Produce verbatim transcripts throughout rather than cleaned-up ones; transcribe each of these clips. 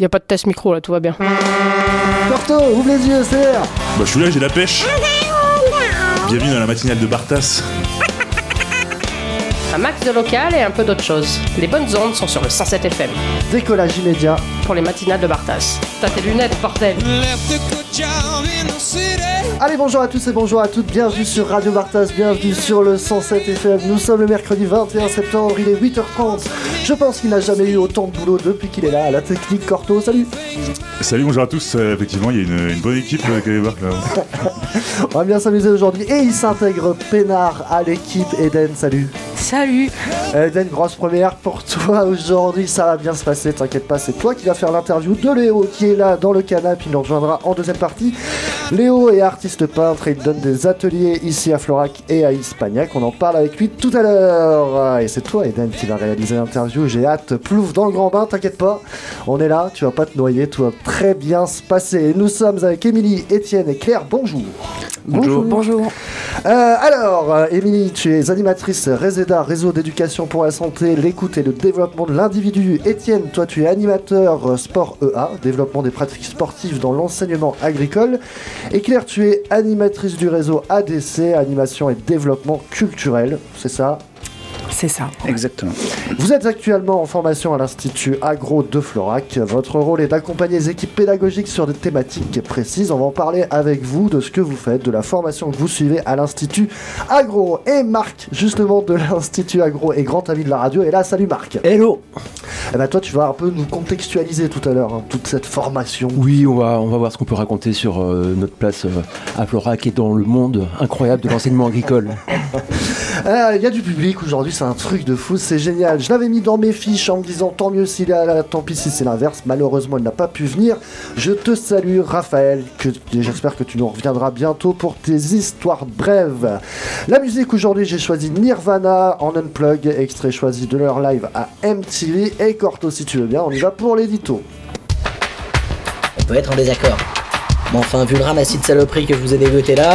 Y a pas de test micro là, tout va bien. Corto, ouvre les yeux, c'est l'air. Bah je suis là, j'ai la pêche. Bienvenue dans la matinale de Bartas. Un max de local et un peu d'autre chose. Les bonnes ondes sont sur le cent sept F M. Décollage immédiat Pour les matinales de Bartas. T'as tes lunettes, bordel. Allez, bonjour à tous et bonjour à toutes, bienvenue sur Radio Bartas, bienvenue sur le cent sept F M. Nous sommes le mercredi vingt et un septembre, il est huit heures trente. Je pense qu'il n'a jamais eu autant de boulot depuis qu'il est là à la technique. Corto, salut. Salut, bonjour à tous. Euh, effectivement, il y a une, une bonne équipe euh, qui débarque là. On va bien s'amuser aujourd'hui et il s'intègre peinard à l'équipe. Eden, salut. Salut. Eden, grosse première pour toi aujourd'hui, ça va bien se passer, t'inquiète pas, c'est toi qui vas faire l'interview de Léo qui est là dans le canapé, il nous rejoindra en deuxième partie. Léo est artiste peintre et il donne des ateliers ici à Florac et à Hispagnac, on en parle avec lui tout à l'heure. Et c'est toi Eden qui va réaliser l'interview, j'ai hâte, plouf dans le grand bain, t'inquiète pas, on est là, tu vas pas te noyer, tout va très bien se passer. Nous sommes avec Émilie, Étienne et Claire, bonjour. Bonjour. Bonjour. Euh, alors, euh, Émilie, tu es animatrice Réséda, réseau d'éducation pour la santé, l'écoute et le développement de l'individu. Étienne, toi tu es animateur euh, sport E A, développement des pratiques sportives dans l'enseignement agricole. Et Claire, tu es animatrice du réseau A D C, animation et développement culturel, c'est ça ? C'est ça. Exactement. Vous êtes actuellement en formation à l'Institut Agro de Florac. Votre rôle est d'accompagner les équipes pédagogiques sur des thématiques précises. On va en parler avec vous de ce que vous faites, de la formation que vous suivez à l'Institut Agro. Et Marc, justement de l'Institut Agro, est grand ami de la radio. Et là, salut Marc. Hello. Eh ben toi, tu vas un peu nous contextualiser tout à l'heure, hein, toute cette formation. Oui, on va, on va voir ce qu'on peut raconter sur euh, notre place euh, à Florac et dans le monde incroyable de l'enseignement agricole. Il euh, y a du public aujourd'hui, c'est un truc de fou, c'est génial. Je l'avais mis dans mes fiches en me disant tant mieux s'il est là, tant pis si c'est l'inverse. Malheureusement, il n'a pas pu venir. Je te salue, Raphaël, que, j'espère que tu nous reviendras bientôt pour tes histoires brèves. La musique aujourd'hui, j'ai choisi Nirvana en Unplug, extrait choisi de leur live à M T V. Et Corto, si tu veux bien, on y va pour l'édito. On peut être en désaccord. Mais enfin, vu le ramassis de saloperies que je vous ai dégoté là...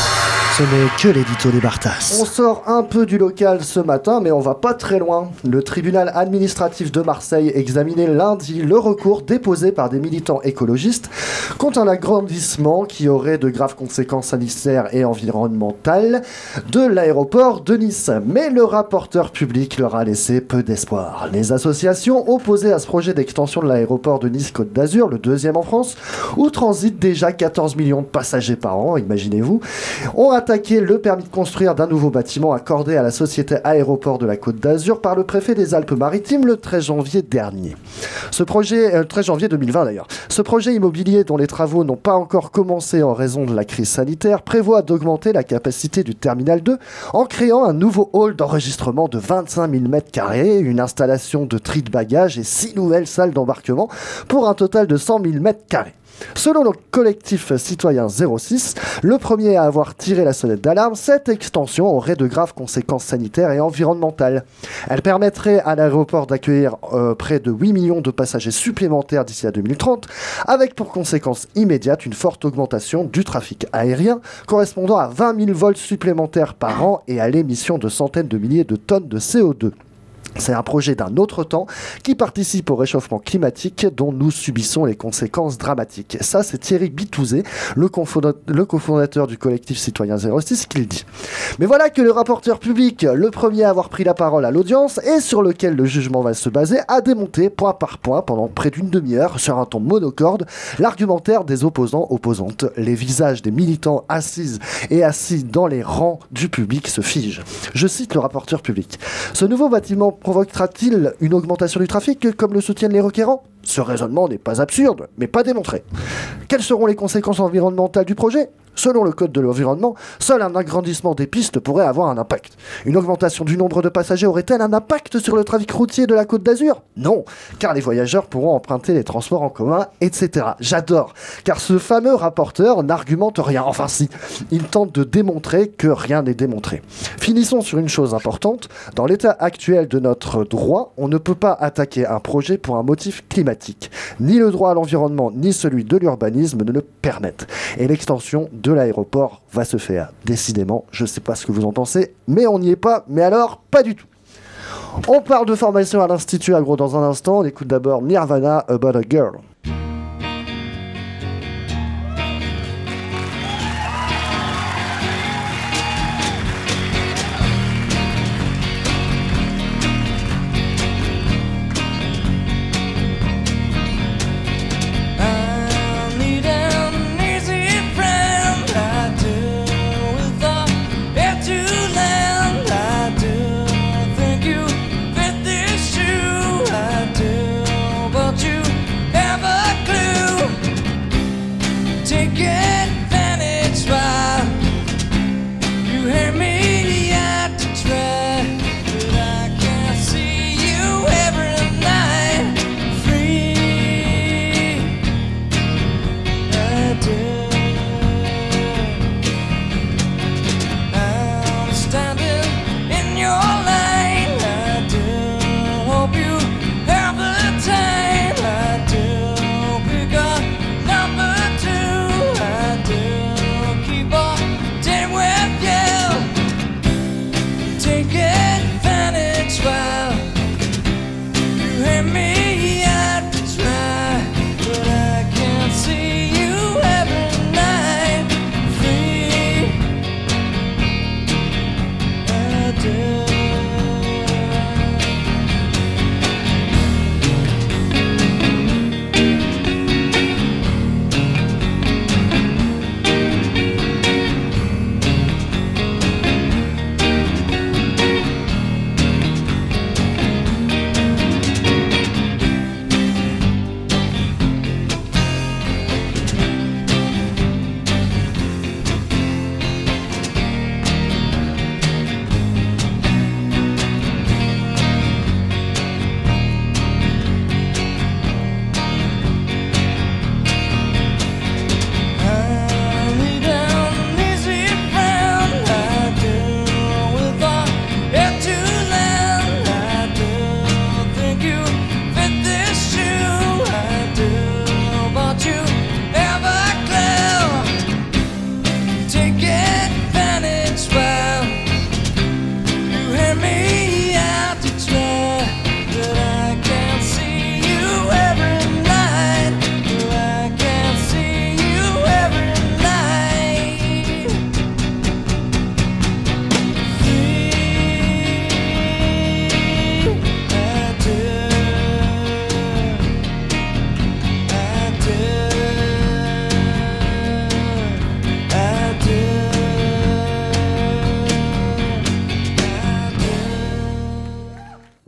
Ce n'est que l'édito des Bartas. On sort un peu du local ce matin, mais on va pas très loin. Le tribunal administratif de Marseille examinait lundi le recours déposé par des militants écologistes contre un agrandissement qui aurait de graves conséquences sanitaires et environnementales de l'aéroport de Nice. Mais le rapporteur public leur a laissé peu d'espoir. Les associations opposées à ce projet d'extension de l'aéroport de Nice-Côte d'Azur, le deuxième en France, où transitent déjà quatorze millions de passagers par an, imaginez-vous, ont attaqué le permis de construire d'un nouveau bâtiment accordé à la société Aéroport de la Côte d'Azur par le préfet des Alpes-Maritimes le treize janvier dernier. Ce projet, euh, treize janvier deux mille vingt d'ailleurs, ce projet immobilier dont les travaux n'ont pas encore commencé en raison de la crise sanitaire prévoit d'augmenter la capacité du terminal deux en créant un nouveau hall d'enregistrement de vingt-cinq mille mètres carrés, une installation de tri de bagages et six nouvelles salles d'embarquement pour un total de cent mille mètres carrés. Selon le collectif citoyen zéro six, le premier à avoir tiré la sonnette d'alarme, cette extension aurait de graves conséquences sanitaires et environnementales. Elle permettrait à l'aéroport d'accueillir euh, près de huit millions de passagers supplémentaires d'ici à deux mille trente, avec pour conséquence immédiate une forte augmentation du trafic aérien, correspondant à vingt mille vols supplémentaires par an et à l'émission de centaines de milliers de tonnes de C O deux. C'est un projet d'un autre temps qui participe au réchauffement climatique dont nous subissons les conséquences dramatiques. Ça, c'est Thierry Bitouzé, le, confonda- le cofondateur du collectif citoyen zéro six, qui le dit. Mais voilà que le rapporteur public, le premier à avoir pris la parole à l'audience et sur lequel le jugement va se baser, a démonté point par point pendant près d'une demi-heure sur un ton monocorde l'argumentaire des opposants opposantes. Les visages des militants assises et assis dans les rangs du public se figent. Je cite le rapporteur public. Ce nouveau bâtiment provoquera-t-il une augmentation du trafic comme le soutiennent les requérants ? Ce raisonnement n'est pas absurde, mais pas démontré. Quelles seront les conséquences environnementales du projet ? Selon le code de l'environnement, seul un agrandissement des pistes pourrait avoir un impact. Une augmentation du nombre de passagers aurait-elle un impact sur le trafic routier de la Côte d'Azur ? Non, car les voyageurs pourront emprunter les transports en commun, et cetera. J'adore, car ce fameux rapporteur n'argumente rien. Enfin si, il tente de démontrer que rien n'est démontré. Finissons sur une chose importante. Dans l'état actuel de notre droit, on ne peut pas attaquer un projet pour un motif climatique. Ni le droit à l'environnement, ni celui de l'urbanisme ne le permettent. Et l'extension de l'aéroport va se faire. Décidément, je ne sais pas ce que vous en pensez, mais on n'y est pas, mais alors, pas du tout. On parle de formation à l'Institut Agro dans un instant, on écoute d'abord Nirvana, About a Girl.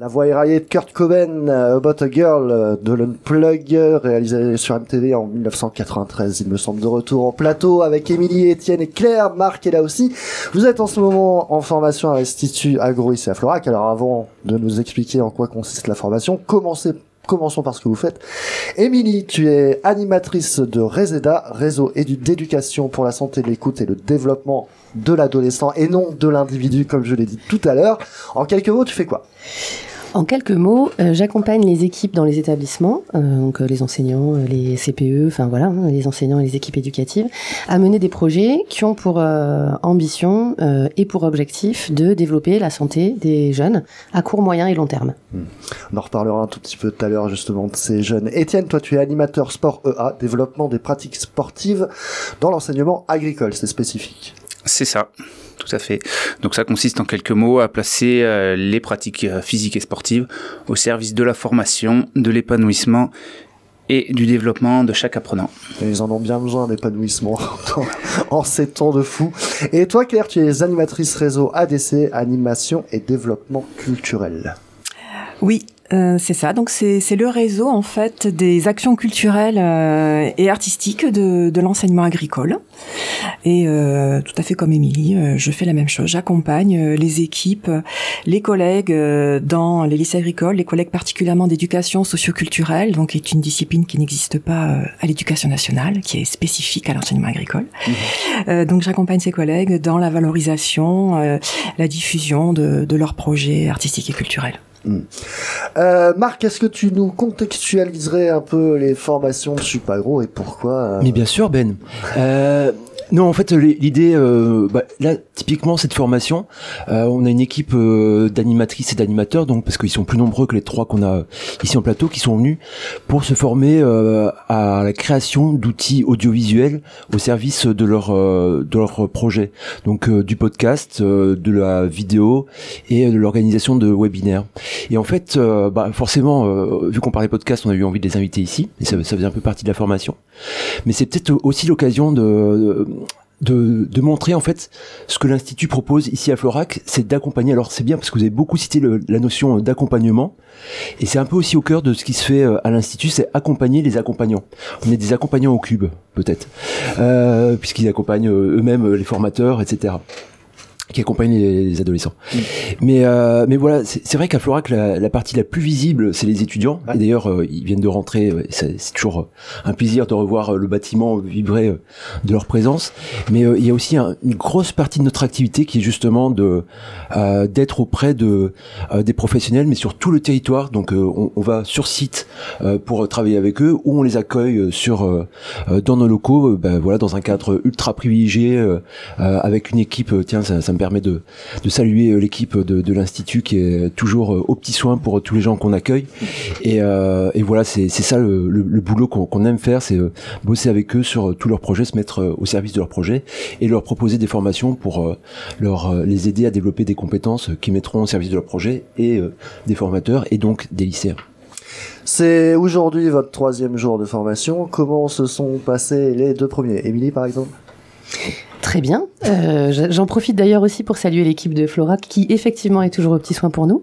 La voix éraillée de Kurt Cobain, euh, About a Girl euh, de l'Unplug, euh, réalisé sur M T V en dix-neuf cent quatre-vingt-treize, il me semble, de retour en plateau avec Émilie, Étienne et Claire. Marc est là aussi. Vous êtes en ce moment en formation à l'Institut Agro ici à Florac. Alors avant de nous expliquer en quoi consiste la formation, commencez Commençons par ce que vous faites. Émilie, tu es animatrice de RESEDA, Réseau édu- d'éducation pour la santé, l'écoute et le développement de l'adolescent et non de l'individu, comme je l'ai dit tout à l'heure. En quelques mots, tu fais quoi ? En quelques mots, euh, j'accompagne les équipes dans les établissements, euh, donc euh, les enseignants, euh, les C P E, enfin voilà, hein, les enseignants et les équipes éducatives, à mener des projets qui ont pour euh, ambition euh, et pour objectif de développer la santé des jeunes à court, moyen et long terme. Hmm. On en reparlera un tout petit peu tout à l'heure justement de ces jeunes. Étienne, toi tu es animateur sport E A, développement des pratiques sportives dans l'enseignement agricole, c'est spécifique. C'est ça, tout à fait. Donc ça consiste en quelques mots à placer euh, les pratiques euh, physiques et sportives au service de la formation, de l'épanouissement et du développement de chaque apprenant. Et ils en ont bien besoin d'épanouissement en ces temps de fou. Et toi Claire, tu es animatrice réseau A D C, animation et développement culturel. Oui. Euh, c'est ça, donc c'est, c'est le réseau en fait des actions culturelles euh, et artistiques de, de l'enseignement agricole. Et euh, tout à fait comme Émilie, euh, je fais la même chose. J'accompagne euh, les équipes, les collègues euh, dans les lycées agricoles, les collègues particulièrement d'éducation socio-culturelle, donc qui est une discipline qui n'existe pas euh, à l'éducation nationale, qui est spécifique à l'enseignement agricole. Mmh. Euh, donc j'accompagne ces collègues dans la valorisation, euh, la diffusion de, de leurs projets artistiques et culturels. Mmh. Euh, Marc, est-ce que tu nous contextualiserais un peu les formations de Supagro et pourquoi euh... Mais bien sûr, Ben. Euh, non, en fait, l'idée, euh, bah, là, typiquement, cette formation, euh, on a une équipe euh, d'animatrices et d'animateurs, donc parce qu'ils sont plus nombreux que les trois qu'on a ici en plateau, qui sont venus pour se former euh, à la création d'outils audiovisuels au service de leur euh, de leur projet. Donc euh, du podcast, euh, de la vidéo et de l'organisation de webinaires. Et en fait, euh, bah, forcément, euh, vu qu'on parlait podcast, on a eu envie de les inviter ici, et ça, ça faisait un peu partie de la formation. Mais c'est peut-être aussi l'occasion de, de De, de montrer en fait ce que l'Institut propose ici à Florac, c'est d'accompagner. Alors c'est bien parce que vous avez beaucoup cité le, la notion d'accompagnement, et c'est un peu aussi au cœur de ce qui se fait à l'Institut, c'est accompagner les accompagnants. On est des accompagnants au cube peut-être, euh, puisqu'ils accompagnent eux-mêmes les formateurs, et cetera, qui accompagnent les, les adolescents. Mmh. Mais euh, mais voilà, c'est, c'est vrai qu'à Florac, la, la partie la plus visible, c'est les étudiants. Ouais. Et d'ailleurs, euh, ils viennent de rentrer. Euh, c'est, c'est toujours un plaisir de revoir euh, le bâtiment vibrer euh, de leur présence. Mais euh, il y a aussi un, une grosse partie de notre activité qui est justement de euh, d'être auprès de euh, des professionnels, mais sur tout le territoire. Donc, euh, on, on va sur site euh, pour travailler avec eux, ou on les accueille sur euh, dans nos locaux. Euh, ben voilà, dans un cadre ultra privilégié, euh, euh, avec une équipe. Euh, tiens, ça, ça me permet de, de saluer l'équipe de, de l'Institut qui est toujours aux petits soins pour tous les gens qu'on accueille. Et, euh, et voilà, c'est, c'est ça le, le, le boulot qu'on, qu'on aime faire, c'est bosser avec eux sur tous leurs projets, se mettre au service de leurs projets et leur proposer des formations pour leur, les aider à développer des compétences qui mettront au service de leurs projets et des formateurs et donc des lycéens. C'est aujourd'hui votre troisième jour de formation. Comment se sont passés les deux premiers ? Émilie, par exemple ? Très bien. Euh, j'en profite d'ailleurs aussi pour saluer l'équipe de Florac qui effectivement est toujours aux petits soins pour nous.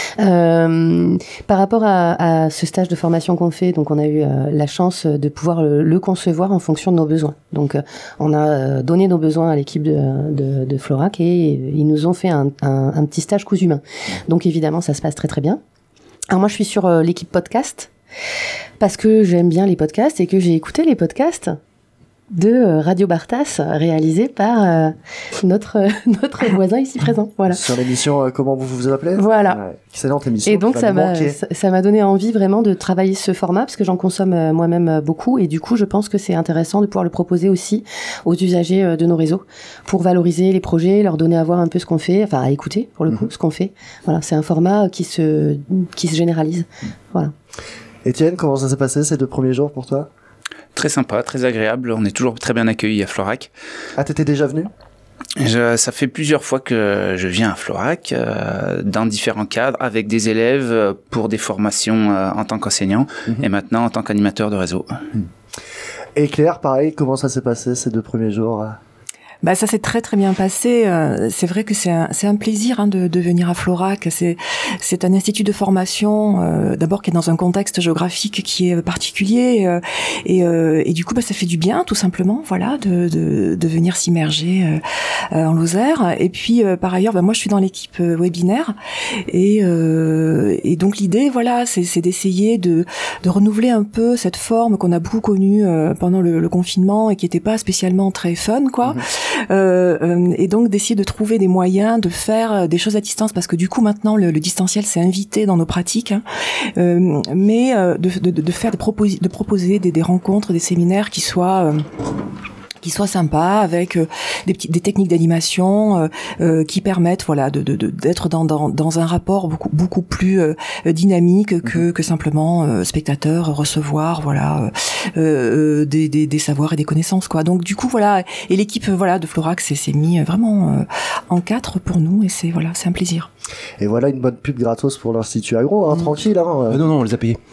Euh, par rapport à, à ce stage de formation qu'on fait, donc on a eu euh, la chance de pouvoir le, le concevoir en fonction de nos besoins. Donc euh, on a donné nos besoins à l'équipe de, de, de Florac et ils nous ont fait un, un, un petit stage cousu main. Donc évidemment ça se passe très très bien. Alors moi je suis sur euh, l'équipe podcast parce que j'aime bien les podcasts et que j'ai écouté les podcasts de Radio Bartas, réalisé par euh, notre euh, notre voisin ici présent. Voilà. Sur l'émission, euh, comment vous vous appelez ? Voilà. Ouais, excellente émission. Et donc ça m'a ça, ça m'a donné envie vraiment de travailler ce format parce que j'en consomme euh, moi-même euh, beaucoup et du coup je pense que c'est intéressant de pouvoir le proposer aussi aux usagers euh, de nos réseaux pour valoriser les projets, leur donner à voir un peu ce qu'on fait, enfin à écouter pour le coup mm-hmm. ce qu'on fait. Voilà, c'est un format qui se qui se généralise. Voilà. Étienne, comment ça s'est passé ces deux premiers jours pour toi ? Très sympa, très agréable. On est toujours très bien accueillis à Florac. Ah, t'étais déjà venu ? Je, ça fait plusieurs fois que je viens à Florac, euh, dans différents cadres, avec des élèves pour des formations euh, en tant qu'enseignant mmh. et maintenant en tant qu'animateur de réseau. Et Claire, pareil, comment ça s'est passé ces deux premiers jours ? Bah ça s'est très très bien passé. Euh, c'est vrai que c'est un, c'est un plaisir hein, de, de venir à Florac. C'est c'est un institut de formation euh, d'abord qui est dans un contexte géographique qui est particulier euh, et euh, et du coup bah ça fait du bien tout simplement voilà de de, de venir s'immerger euh, en Lozère. Et puis euh, par ailleurs bah moi je suis dans l'équipe euh, webinaire et euh, et donc l'idée voilà c'est c'est d'essayer de de renouveler un peu cette forme qu'on a beaucoup connue euh, pendant le, le confinement et qui était pas spécialement très fun quoi. Mmh. Euh, euh, et donc d'essayer de trouver des moyens de faire des choses à distance parce que du coup maintenant le, le distanciel s'est invité dans nos pratiques hein, euh, mais euh, de, de, de faire des proposi- de proposer des, des rencontres, des séminaires qui soient euh, qui soit sympa avec euh, des petites des techniques d'animation euh, euh, qui permettent voilà de, de, de d'être dans, dans dans un rapport beaucoup beaucoup plus euh, dynamique que que simplement euh, spectateur recevoir voilà euh, euh, des, des des savoirs et des connaissances quoi. Donc du coup voilà et l'équipe voilà de Florac s'est s'est mis vraiment euh, en quatre pour nous et c'est voilà c'est un plaisir. Et voilà une bonne pub gratos pour l'Institut Agro, hein, mmh. tranquille. Hein. Euh, non, non, on les a payés.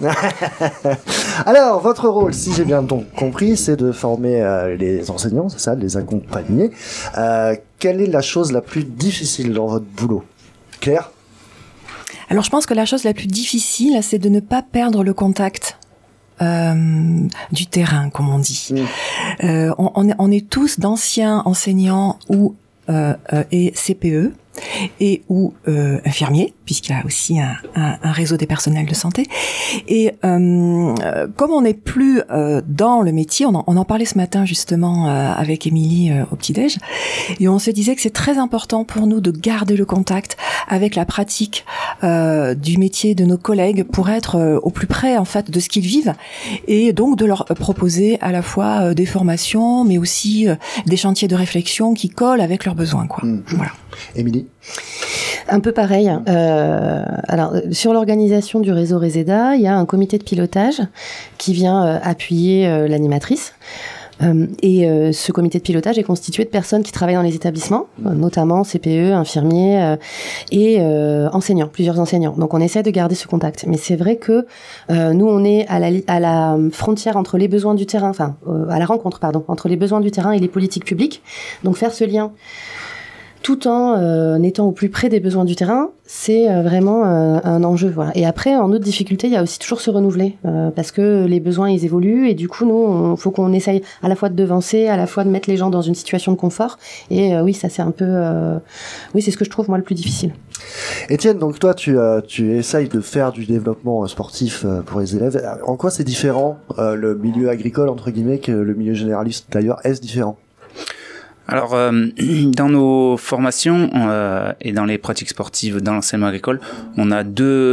Alors, votre rôle, si j'ai bien donc compris, c'est de former euh, les enseignants, c'est ça, de les accompagner. Euh, quelle est la chose la plus difficile dans votre boulot ? Claire ? Alors, je pense que la chose la plus difficile, c'est de ne pas perdre le contact. Euh, du terrain, comme on dit. Mmh. Euh, on, on, est, on est tous d'anciens enseignants ou euh, euh, et C P E et ou euh, infirmiers, puisqu'il y a aussi un, un, un réseau des personnels de santé. Et euh, comme on n'est plus euh, dans le métier, on en, on en parlait ce matin justement euh, avec Émilie euh, au petit-déj, et on se disait que c'est très important pour nous de garder le contact avec la pratique euh, du métier de nos collègues pour être euh, au plus près en fait de ce qu'ils vivent, et donc de leur proposer à la fois euh, des formations, mais aussi euh, des chantiers de réflexion qui collent avec leurs besoins, quoi. Mmh. Voilà. Émilie ? Un peu pareil. Euh, alors, sur l'organisation du réseau Reseda, il y a un comité de pilotage qui vient euh, appuyer euh, l'animatrice. Euh, et euh, ce comité de pilotage est constitué de personnes qui travaillent dans les établissements, euh, notamment C P E, infirmiers euh, et euh, enseignants, plusieurs enseignants. Donc on essaie de garder ce contact. Mais c'est vrai que euh, nous, on est à la, à la frontière entre les besoins du terrain, enfin, euh, à la rencontre, pardon, entre les besoins du terrain et les politiques publiques. Donc faire ce lien tout en euh, étant au plus près des besoins du terrain, c'est euh, vraiment euh, un enjeu. Voilà. Et après, en autre difficulté, il y a aussi toujours se renouveler, euh, parce que les besoins, ils évoluent, et du coup, nous, il faut qu'on essaye à la fois de devancer, à la fois de mettre les gens dans une situation de confort, et euh, oui, ça c'est un peu... Euh... Oui, c'est ce que je trouve, moi, le plus difficile. Étienne, donc toi, tu, euh, tu essayes de faire du développement sportif euh, pour les élèves. En quoi c'est différent, euh, le milieu agricole, entre guillemets, que le milieu généraliste, d'ailleurs, est-ce différent ? Alors, euh, dans nos formations euh, et dans les pratiques sportives dans l'enseignement agricole, on a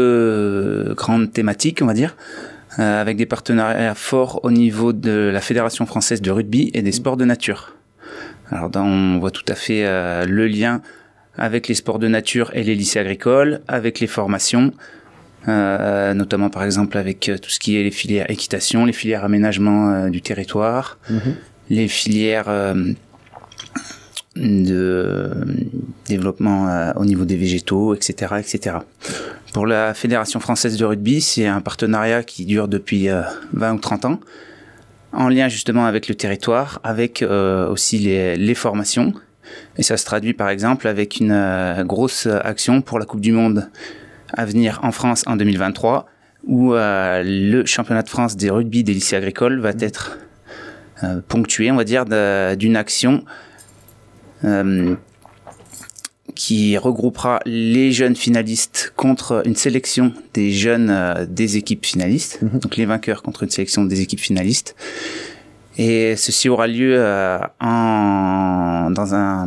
deux grandes thématiques, on va dire, euh, avec des partenariats forts au niveau de la Fédération française de rugby et des sports de nature. Alors, dans, on voit tout à fait euh, le lien avec les sports de nature et les lycées agricoles, avec les formations, euh, notamment par exemple avec tout ce qui est les filières équitation, les filières aménagement euh, du territoire, mmh. les filières... Euh, de développement euh, au niveau des végétaux, et cetera, et cetera. Pour la Fédération française de rugby, c'est un partenariat qui dure depuis euh, vingt ou trente ans, en lien justement avec le territoire, avec euh, aussi les, les formations. Et ça se traduit par exemple avec une euh, grosse action pour la Coupe du Monde à venir en France en deux mille vingt-trois, où euh, le championnat de France des rugby des lycées agricoles va être euh, ponctué, on va dire, de, d'une action Euh, qui regroupera les jeunes finalistes contre une sélection des jeunes euh, des équipes finalistes, mmh. donc les vainqueurs contre une sélection des équipes finalistes. Et ceci aura lieu euh, en, dans un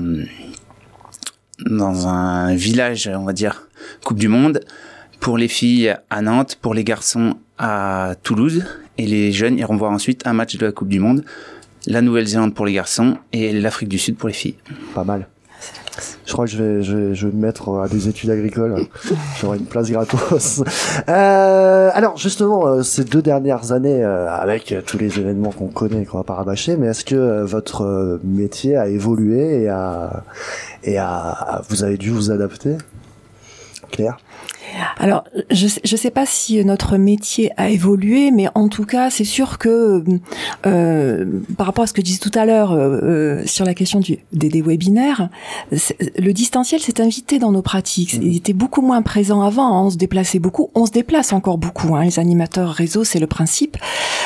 dans un village, on va dire, Coupe du Monde, pour les filles à Nantes, pour les garçons à Toulouse, et les jeunes iront voir ensuite un match de la Coupe du Monde. La Nouvelle-Zélande pour les garçons et l'Afrique du Sud pour les filles. Pas mal. Je crois que je vais, je vais, je vais me mettre à des études agricoles. J'aurai une place gratos. Euh, alors, justement, euh, ces deux dernières années, euh, avec euh, tous les événements qu'on connaît, qu'on va pas rabâcher, mais est-ce que euh, votre euh, métier a évolué et a, et a, vous avez dû vous adapter ? Claire ? Alors, je je sais pas si notre métier a évolué, mais en tout cas, c'est sûr que euh, par rapport à ce que je disais tout à l'heure euh, sur la question du, des, des webinaires, le distanciel s'est invité dans nos pratiques. Il était beaucoup moins présent avant. Hein, on se déplaçait beaucoup, on se déplace encore beaucoup. Hein, les animateurs réseau, c'est le principe.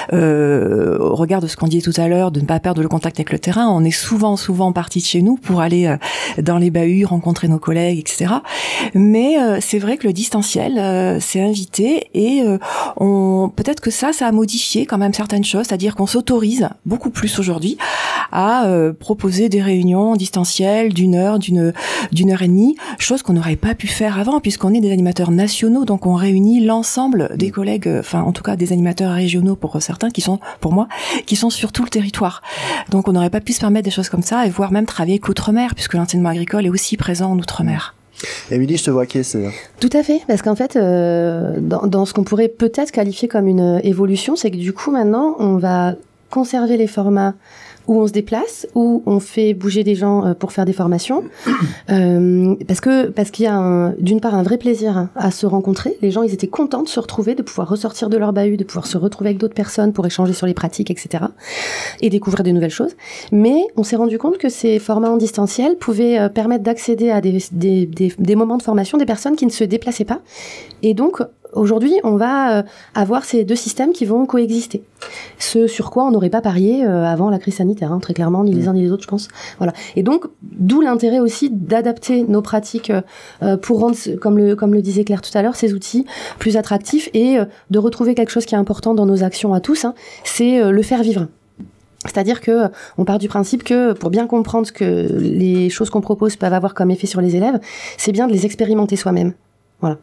Euh, au regard de ce qu'on disait tout à l'heure, de ne pas perdre le contact avec le terrain, on est souvent, souvent parti de chez nous pour aller euh, dans les bahuts, rencontrer nos collègues, et cetera. Mais euh, c'est vrai que le distanciel euh, s'est invité et euh, on peut-être que ça, ça a modifié quand même certaines choses, c'est-à-dire qu'on s'autorise beaucoup plus aujourd'hui à euh, proposer des réunions distancielles d'une heure, d'une d'une heure et demie, chose qu'on n'aurait pas pu faire avant puisqu'on est des animateurs nationaux, donc on réunit l'ensemble des collègues, enfin en tout cas des animateurs régionaux pour certains qui sont, pour moi, qui sont sur tout le territoire. Donc on n'aurait pas pu se permettre des choses comme ça et voire même travailler avec l'outre-mer puisque l'enseignement agricole est aussi présent en outre-mer. Émilie, je te vois acquiescer. Tout à fait, parce qu'en fait, euh, dans, dans ce qu'on pourrait peut-être qualifier comme une évolution, c'est que du coup, maintenant, on va conserver les formats où on se déplace, où on fait bouger des gens pour faire des formations, euh, parce que parce qu'il y a un, d'une part un vrai plaisir à se rencontrer. Les gens, ils étaient contents de se retrouver, de pouvoir ressortir de leur bahut, de pouvoir se retrouver avec d'autres personnes pour échanger sur les pratiques, et cetera, et découvrir de nouvelles choses. Mais on s'est rendu compte que ces formats en distanciel pouvaient euh, permettre d'accéder à des, des, des, des moments de formation des personnes qui ne se déplaçaient pas, et donc aujourd'hui, on va euh, avoir ces deux systèmes qui vont coexister. Ce sur quoi on n'aurait pas parié euh, avant la crise sanitaire, hein, très clairement, ni les uns ni les autres, je pense. Voilà. Et donc, d'où l'intérêt aussi d'adapter nos pratiques euh, pour rendre, comme le, comme le disait Claire tout à l'heure, ces outils plus attractifs et euh, de retrouver quelque chose qui est important dans nos actions à tous, hein, c'est euh, le faire vivre. C'est-à-dire que on part du principe que pour bien comprendre ce que les choses qu'on propose peuvent avoir comme effet sur les élèves, c'est bien de les expérimenter soi-même. Voilà.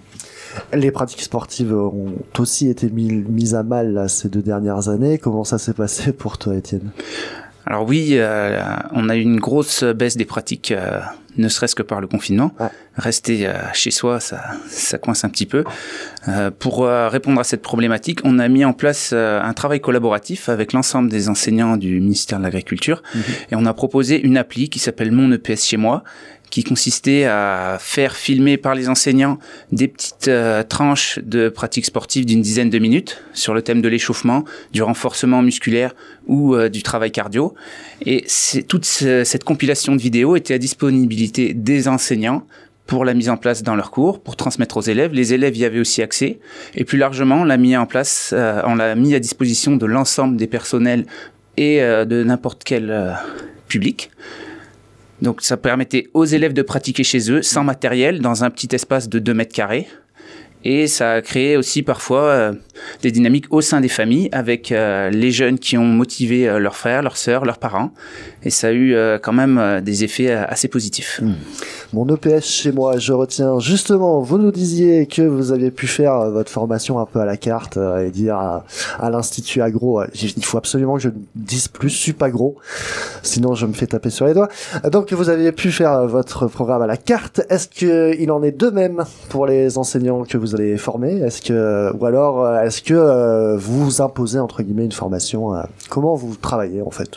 Les pratiques sportives ont aussi été mis, mises à mal là, ces deux dernières années. Comment ça s'est passé pour toi, Étienne ? Alors oui, euh, on a eu une grosse baisse des pratiques, euh, ne serait-ce que par le confinement. Ouais. Rester euh, chez soi, ça, ça coince un petit peu. Euh, pour euh, répondre à cette problématique, on a mis en place euh, un travail collaboratif avec l'ensemble des enseignants du ministère de l'Agriculture. Mmh. Et on a proposé une appli qui s'appelle Mon E P S chez moi, qui consistait à faire filmer par les enseignants des petites euh, tranches de pratiques sportives d'une dizaine de minutes sur le thème de l'échauffement, du renforcement musculaire ou euh, du travail cardio. Et c'est, toute ce, cette compilation de vidéos était à disponibilité des enseignants pour la mise en place dans leurs cours, pour transmettre aux élèves. Les élèves y avaient aussi accès. Et plus largement, on l'a mis en place, euh, on l'a mis à disposition de l'ensemble des personnels et euh, de n'importe quel euh, public. Donc ça permettait aux élèves de pratiquer chez eux, sans matériel, dans un petit espace de deux mètres carrés. Et ça a créé aussi parfois euh, des dynamiques au sein des familles, avec euh, les jeunes qui ont motivé euh, leurs frères, leurs sœurs, leurs parents. Et ça a eu euh, quand même euh, des effets euh, assez positifs. Mmh. Mon E P S chez moi, je retiens justement, vous nous disiez que vous aviez pu faire euh, votre formation un peu à la carte euh, et dire à, à l'Institut Agro, euh, il faut absolument que je dise plus Sup Agro, sinon je me fais taper sur les doigts. Donc vous aviez pu faire euh, votre programme à la carte. Est-ce qu'il en est de même pour les enseignants que vous allez former ? Est-ce que, ou alors est-ce que euh, vous imposez entre guillemets une formation euh, comment vous travaillez en fait ?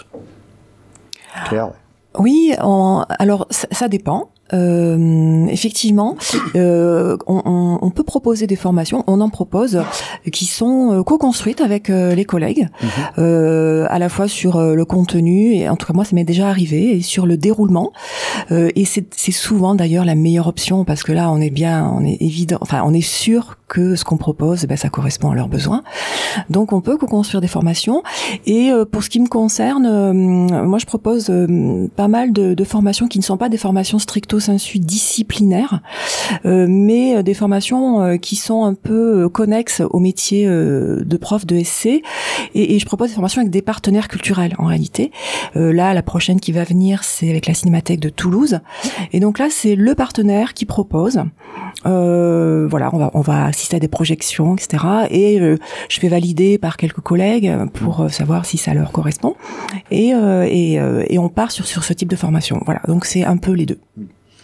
Claire, ouais. Oui, on, alors ça, ça dépend. Euh, effectivement, euh, on, on, on peut proposer des formations, on en propose, qui sont co-construites avec euh, les collègues, mmh. euh, à la fois sur euh, le contenu, et en tout cas moi ça m'est déjà arrivé, et sur le déroulement. Euh, et c'est, c'est souvent d'ailleurs la meilleure option, parce que là on est bien, on est évident, enfin on est sûr que ce qu'on propose, ben, ça correspond à leurs besoins. Donc on peut co-construire des formations. Et euh, pour ce qui me concerne, euh, moi je propose euh, pas mal de, de formations qui ne sont pas des formations stricto sensu disciplinaires, euh, mais des formations euh, qui sont un peu connexes au métier euh, de prof de S C. Et, et je propose des formations avec des partenaires culturels en réalité. Euh, là, la prochaine qui va venir, c'est avec la Cinémathèque de Toulouse. Et donc là, c'est le partenaire qui propose. Euh, voilà, on va on va assister à des projections, et cetera. Et euh, je fais valider par quelques collègues pour euh, savoir si ça leur correspond. Et euh, et, euh, et on part sur sur ce type de formation. Voilà, donc c'est un peu les deux. Émilie ?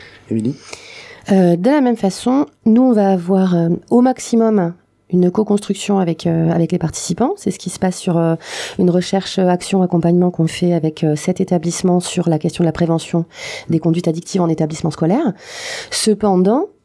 euh, De la même façon, nous on va avoir euh, au maximum une co-construction avec euh, avec les participants. C'est ce qui se passe sur euh, une recherche euh, action accompagnement qu'on fait avec euh, sept établissements sur la question de la prévention des conduites addictives en établissement scolaire. Cependant,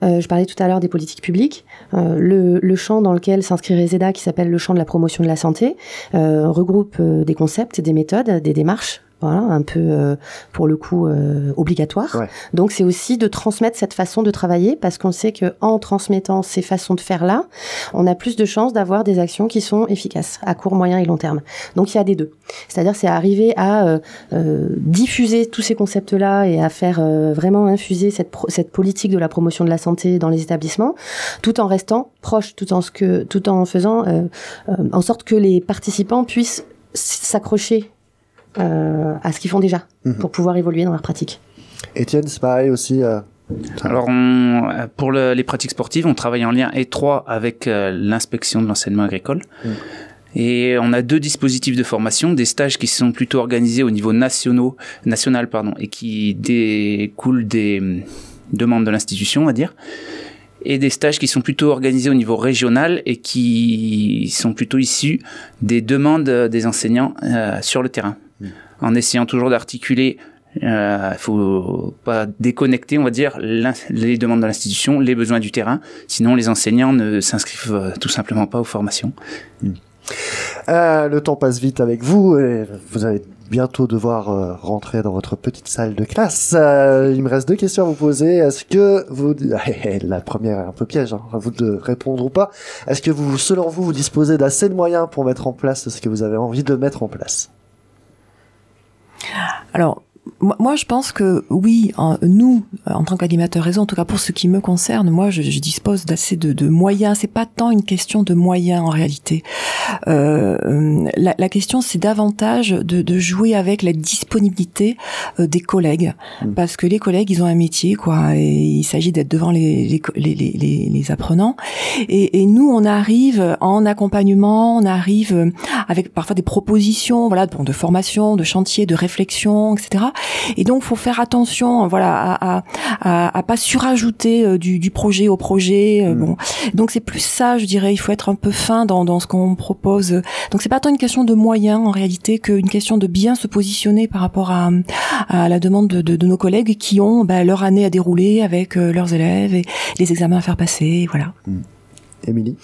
Euh, je parlais tout à l'heure des politiques publiques. Euh, le, le champ dans lequel s'inscrit Reseda, qui s'appelle le champ de la promotion de la santé, euh, regroupe euh, des concepts, des méthodes, des démarches. Voilà, un peu euh, pour le coup euh, obligatoire. Ouais. Donc c'est aussi de transmettre cette façon de travailler, parce qu'on sait que en transmettant ces façons de faire là, on a plus de chances d'avoir des actions qui sont efficaces à court, moyen et long terme. Donc il y a des deux. C'est-à-dire c'est arriver à euh, euh, diffuser tous ces concepts là et à faire euh, vraiment infuser cette pro- cette politique de la promotion de la santé dans les établissements, tout en restant proche, tout en ce que tout en faisant euh, euh, en sorte que les participants puissent s'accrocher Euh, à ce qu'ils font déjà, mmh. pour pouvoir évoluer dans leur pratique. Étienne, c'est pareil aussi euh... Alors, on, pour le, les pratiques sportives, on travaille en lien étroit avec euh, l'inspection de l'enseignement agricole. Mmh. Et on a deux dispositifs de formation, des stages qui sont plutôt organisés au niveau nationaux, national pardon, et qui découlent des demandes de l'institution, on va dire, et des stages qui sont plutôt organisés au niveau régional et qui sont plutôt issus des demandes des enseignants euh, sur le terrain. Mmh. En essayant toujours d'articuler, il euh, faut pas déconnecter, on va dire, les demandes de l'institution, les besoins du terrain, sinon les enseignants ne s'inscrivent euh, tout simplement pas aux formations. Mmh. Euh, le temps passe vite avec vous et vous allez bientôt devoir euh, rentrer dans votre petite salle de classe. Euh, il me reste deux questions à vous poser. Est-ce que vous... La première est un peu piège, hein, à vous de répondre ou pas. Est-ce que vous, selon vous, vous disposez d'assez de moyens pour mettre en place ce que vous avez envie de mettre en place ? Alors, moi, je pense que oui, en, nous, en tant qu'animateurs réseau, en tout cas pour ce qui me concerne, moi, je, je dispose d'assez de, de moyens. C'est pas tant une question de moyens en réalité. Euh, la, la question, c'est davantage de, de jouer avec la disponibilité euh, des collègues, mmh. parce que les collègues, ils ont un métier, quoi, et il s'agit d'être devant les les, les, les, les apprenants. Et, et nous, on arrive en accompagnement, on arrive avec parfois des propositions, voilà, bon, de formation, de chantier, de réflexion, et cetera. Et donc, faut faire attention, voilà, à à, à, à pas surajouter euh, du, du projet au projet. Euh, mmh. Bon, donc c'est plus ça, je dirais. Il faut être un peu fin dans dans ce qu'on propose. Donc c'est pas tant une question de moyens en réalité qu'une question de bien se positionner par rapport à à la demande de de, de nos collègues qui ont bah, leur année à dérouler avec euh, leurs élèves et les examens à faire passer. Voilà. Mmh. Émilie.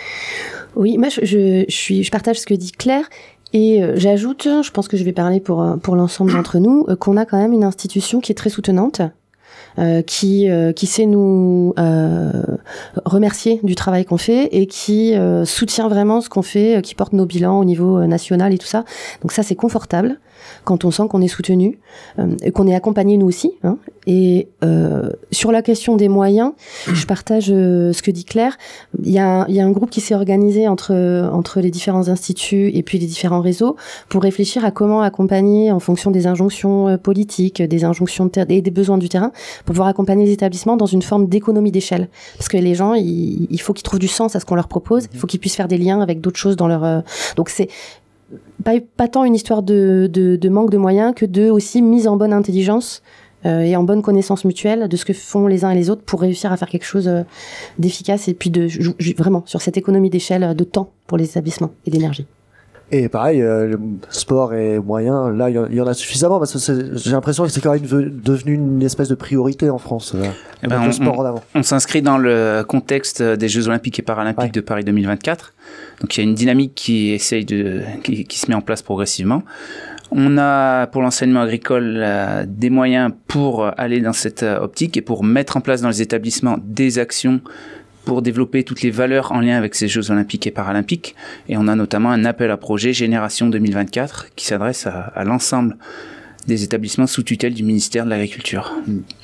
Oui, moi je, je je suis je partage ce que dit Claire. Et euh, j'ajoute, je pense que je vais parler pour pour l'ensemble d'entre nous, euh, qu'on a quand même une institution qui est très soutenante, euh, qui euh, qui sait nous euh, remercier du travail qu'on fait et qui euh, soutient vraiment ce qu'on fait, euh, qui porte nos bilans au niveau euh, national et tout ça. Donc ça, c'est confortable quand on sent qu'on est soutenu, euh, et qu'on est accompagné nous aussi. Hein. Et euh, sur la question des moyens, je partage euh, ce que dit Claire. Il y a, il y a un groupe qui s'est organisé entre entre les différents instituts et puis les différents réseaux pour réfléchir à comment accompagner en fonction des injonctions euh, politiques, des injonctions de ter- et des besoins du terrain, pour pouvoir accompagner les établissements dans une forme d'économie d'échelle. Parce que les gens, il, il faut qu'ils trouvent du sens à ce qu'on leur propose. Il faut qu'ils puissent faire des liens avec d'autres choses dans leur. Euh... Donc c'est pas, pas tant une histoire de, de, de manque de moyens que de aussi mise en bonne intelligence euh, et en bonne connaissance mutuelle de ce que font les uns et les autres pour réussir à faire quelque chose euh, d'efficace et puis de vraiment sur cette économie d'échelle de temps pour les établissements et d'énergie. Et pareil, euh, le sport et moyens, là, il y, y en a suffisamment, parce que c'est, j'ai l'impression que c'est quand même devenu une espèce de priorité en France, là, eh ben, le on, sport en avant. On s'inscrit dans le contexte des Jeux Olympiques et Paralympiques ouais. de Paris deux mille vingt-quatre. Donc, il y a une dynamique qui essaye de, qui, qui se met en place progressivement. On a, pour l'enseignement agricole, euh, des moyens pour aller dans cette euh, optique et pour mettre en place dans les établissements des actions pour développer toutes les valeurs en lien avec ces Jeux Olympiques et Paralympiques. Et on a notamment un appel à projet Génération deux mille vingt-quatre qui s'adresse à, à l'ensemble des établissements sous tutelle du ministère de l'Agriculture.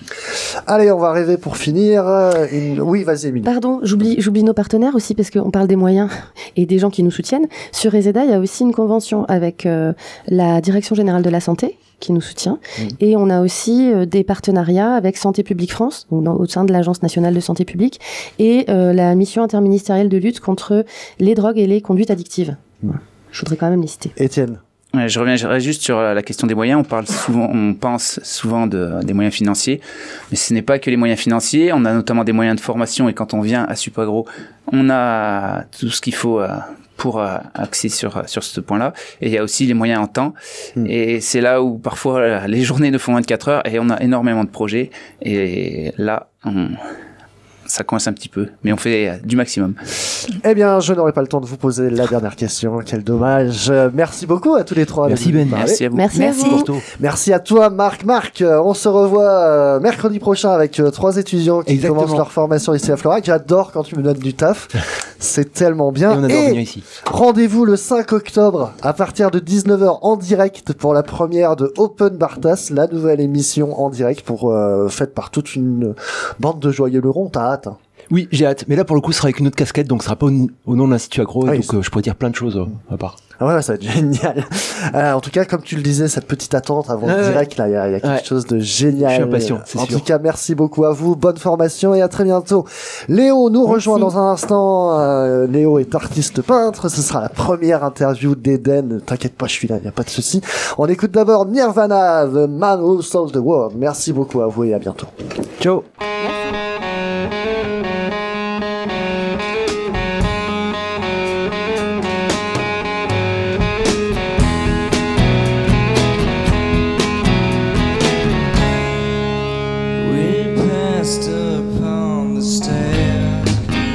Allez, on va rêver pour finir. Une... Oui, vas-y, Émilie. Pardon, j'oublie, j'oublie nos partenaires aussi parce qu'on parle des moyens et des gens qui nous soutiennent. Sur Reseda, il y a aussi une convention avec euh, la Direction Générale de la Santé qui nous soutient. Mmh. Et on a aussi euh, des partenariats avec Santé Publique France, donc dans, au sein de l'Agence nationale de santé publique, et euh, la mission interministérielle de lutte contre les drogues et les conduites addictives. Mmh. Je voudrais quand même les citer. Étienne. Ouais, je reviens juste sur la question des moyens. On parle souvent, on pense souvent de, des moyens financiers, mais ce n'est pas que les moyens financiers. On a notamment des moyens de formation et quand on vient à Supagro, on a tout ce qu'il faut euh, pour euh, axer sur sur ce point-là. Et il y a aussi les moyens en temps. Mmh. Et c'est là où parfois les journées ne font vingt-quatre heures et on a énormément de projets. Et là, on ça coince un petit peu, mais on fait euh, du maximum. Eh bien, je n'aurai pas le temps de vous poser la dernière question. Quel dommage. Euh, merci beaucoup à tous les trois. Merci Ben. Merci à vous. Merci, Merci. à vous. Porto. Merci à toi, Marc. Marc, euh, on se revoit euh, mercredi prochain avec euh, trois étudiants qui Exactement. commencent leur formation ici à Florac. J'adore quand tu me donnes du taf. C'est tellement bien. Et on adore venir ici. Rendez-vous le cinq octobre à partir de dix-neuf heures en direct pour la première de Open Bartas, la nouvelle émission en direct pour euh, faite par toute une bande de joyeux lurons. T'as hâte, hein. Oui, j'ai hâte. Mais là, pour le coup, ce sera avec une autre casquette, donc ce sera pas au, au nom de l'Institut Agro, Ah oui, donc euh, je pourrais dire plein de choses euh, à part. Ah ouais, ça va être génial. Euh, en tout cas, comme tu le disais, cette petite attente avant Ouais, le ouais. direct, là, il y, a- il y a quelque Ouais. chose de génial. Je suis impatient, c'est En sûr. tout cas, merci beaucoup à vous. Bonne formation et à très bientôt. Léo nous rejoint dans un instant. Euh, Léo est artiste peintre. Ce sera la première interview d'Eden. T'inquiète pas, je suis là, il n'y a pas de souci. On écoute d'abord Nirvana, The Man Who Sold the World. Merci beaucoup à vous et à bientôt. Ciao. We passed upon the stairs,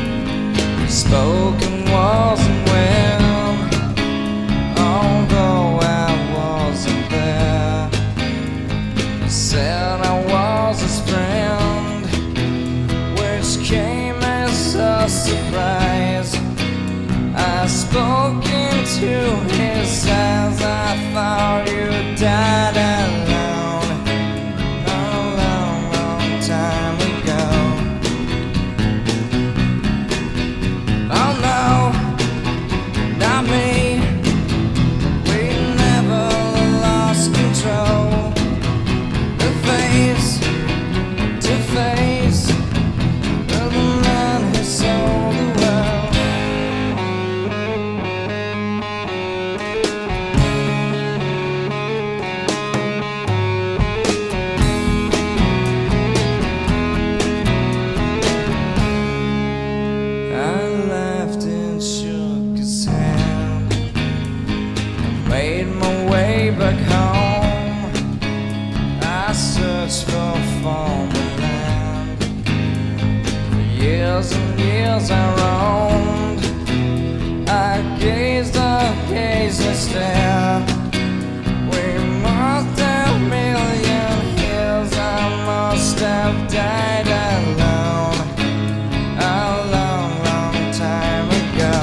spoken wasn't well, although I wasn't there. Said I was his friend, which came as a surprise. I spoke into his eyes, I thought you died alone a long, long time ago. Oh no, not me. We never lost control. The face to face of the man who sold the world. I laughed and shook his hand. I made my way back home. I searched for former land. For years and years I roamed. I gazed, I gazed and stared. We must have million years. I must have died alone a long, long time ago.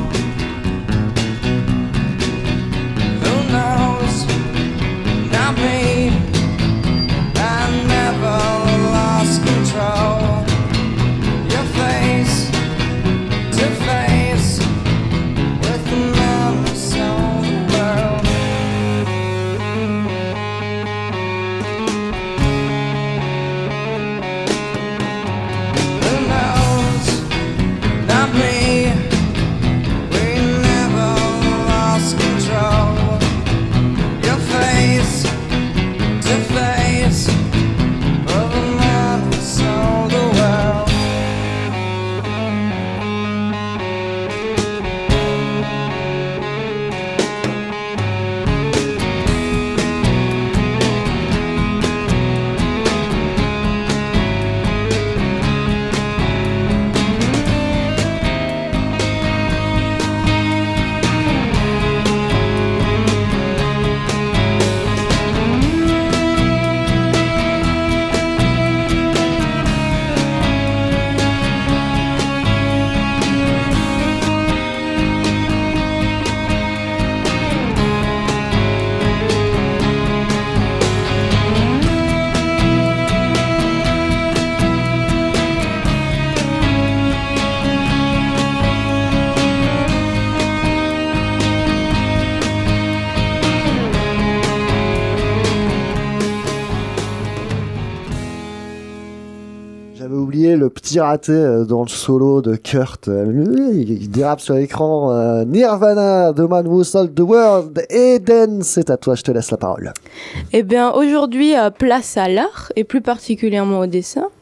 Who knows? Not me. I never lost control. Your face to face with the man who sold the world. Who knows? Not me. We never lost control. Your face to face of the man who sold the world. J'avais oublié le petit raté euh, dans le solo de Kurt. Euh, il dérape sur l'écran. Euh, Nirvana, The Man Who Sold the World. Eden, c'est à toi, je te laisse la parole. Eh bien, aujourd'hui, euh, place à l'art, et plus particulièrement au dessin.